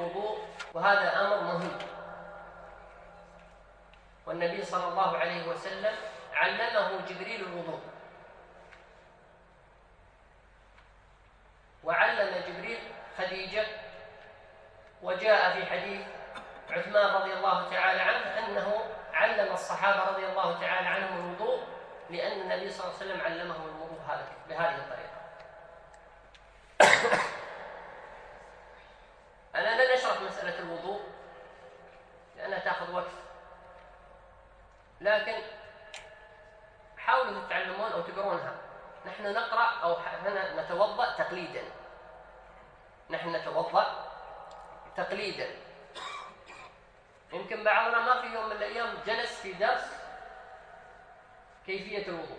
الوضوء، وهذا أمر مهم، والنبي صلى الله عليه وسلم علمه جبريل الوضوء، وعلم جبريل خديجة، وجاء في حديث عثمان رضي الله تعالى عنه أنه علم الصحابة رضي الله تعالى عنهم الوضوء، لأن النبي صلى الله عليه وسلم علمهم الوضوء بهذه الطريقة. أنا لن أشرح مسألة الوضوء لأنها تأخذ وقت، لكن حاولوا تتعلمون أو تقرونها. نحن نقرأ أو نتوضأ تقليدا، نحن نتوضأ تقليدا. يمكن بعضنا ما في يوم من الأيام جلس في درس كيفية الوضوء،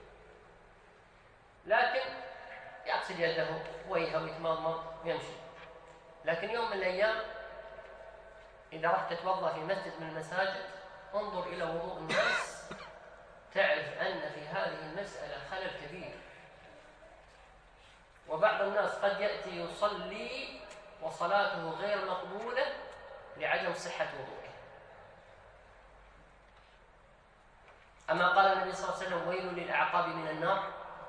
لكن يغسل يده وجهه ويتمضمض ويمشي. لكن يوم من الأيام إذا رحت تتوضأ في مسجد من المساجد، انظر إلى وضوء الناس، تعرف أن في هذه المسألة خلل كبير. وبعض الناس قد يأتي يصلي وصلاته غير مقبولة لعدم صحة وضوءه. أما قال النبي صلى الله عليه وسلم: ويل للأعقاب من النار.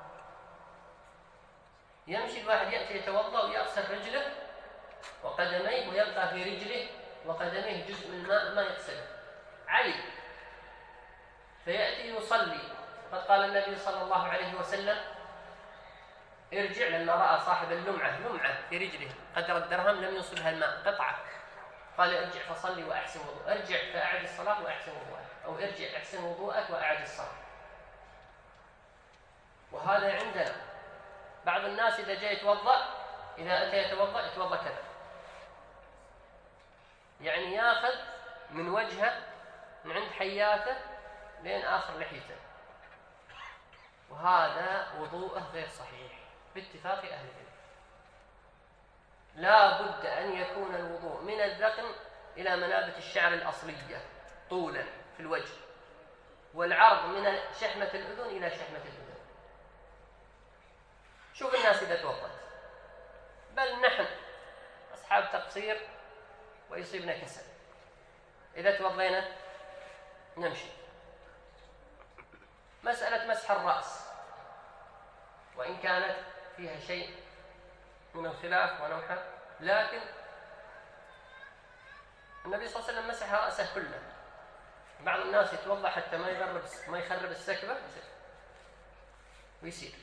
يمشي الواحد يأتي يتوضأ ويغسل رجله وقدميه، ويبقى في رجله وقدميه جزء من الماء ما يغسله، عيب. فيأتي يصلي، قد قال النبي صلى الله عليه وسلم: ارجع، لما رأى صاحب لمعة في رجله قدر الدرهم لم يصبها الماء، قطعة، قال: ارجع فصلي وأحسن وضوء، ارجع فأعد الصلاة وأحسن وضوءك، أو ارجع أحسن وضوءك وأعد الصلاة. وهذا عندنا بعض الناس إذا جاء يتوضأ، إذا أتى يتوضأ كذا، يعني ياخذ من وجهه من عند حياته لين آخر لحيته، وهذا وضوءه غير صحيح باتفاق أهل العلم. لا بد أن يكون الوضوء من الذقن إلى منابت الشعر الأصلية طولا في الوجه، والعرض من شحمة الأذن إلى شحمة الأذن. شوف الناس إذا توضأت، بل نحن أصحاب تقصير ويصيبنا كسل، إذا توضينا نمشي. مسألة مسح الرأس وإن كانت فيها شيء من الخلاف ونوحه، لكن النبي صلى الله عليه وسلم مسح رأسه كله. بعض الناس يتوضأ حتى ما يخرب السكبة ويسير،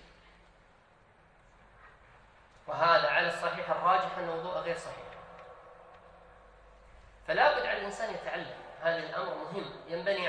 وهذا على الصحيح الراجح أن وضوء غير صحيح. فلا بد على الإنسان يتعلم، هذا الأمر مهم، ينبني